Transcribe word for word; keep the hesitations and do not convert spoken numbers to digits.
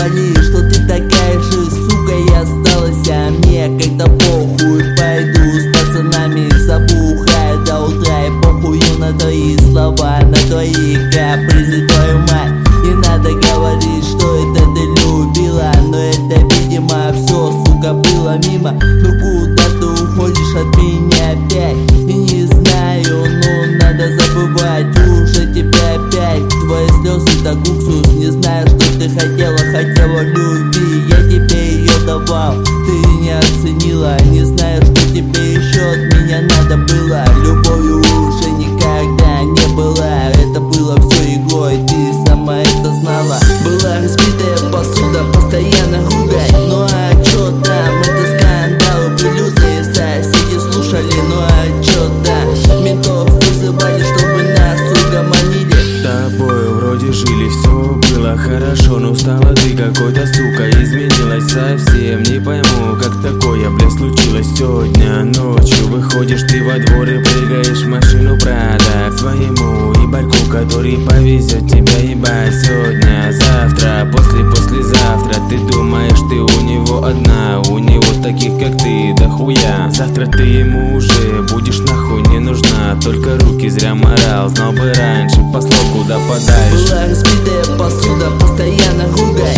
говори, что ты такая же, сука, и осталась, а мне как-то похуй. Пойду с пацанами забухаю до утра, и похую на твои слова, на твои капризы, твою мать. Не надо говорить, что это ты любила, но это, видимо, все, сука, было мимо. Ну куда ты уходишь от меня опять? И не знаю, ну надо забывать уже тебя опять. Твои слезы так уксус, не знаю, что ты хотела, хотела любви, я тебе ее давал, ты не оценила. Не знаю, что тебе еще от меня надо было. Любовью уже никогда не была, это было все игрой, ты сама это знала. Была разбитая посуда, постоянно ругай. Ну а чё там, это скандалы, прилюдные, соседи слушали. Ну а чё там, ментов вызывали, чтобы нас угомонили. С тобой вроде жили, все было хорошо, но стала ты какой-то, сука, изменилась совсем. Не пойму, как такое, бля, случилось сегодня ночью. Выходишь ты во двор и прыгаешь в машину Прада к своему ебальку, который повезет тебя ебать сегодня, завтра, после послезавтра. Ты думаешь, ты у него одна, у него таких, как ты, да хуя. Завтра ты ему уже будешь нахуй не нужна, только руки зря морал, знал бы раньше, послал куда подальше. Была разбитая посуда, постоянно ругай.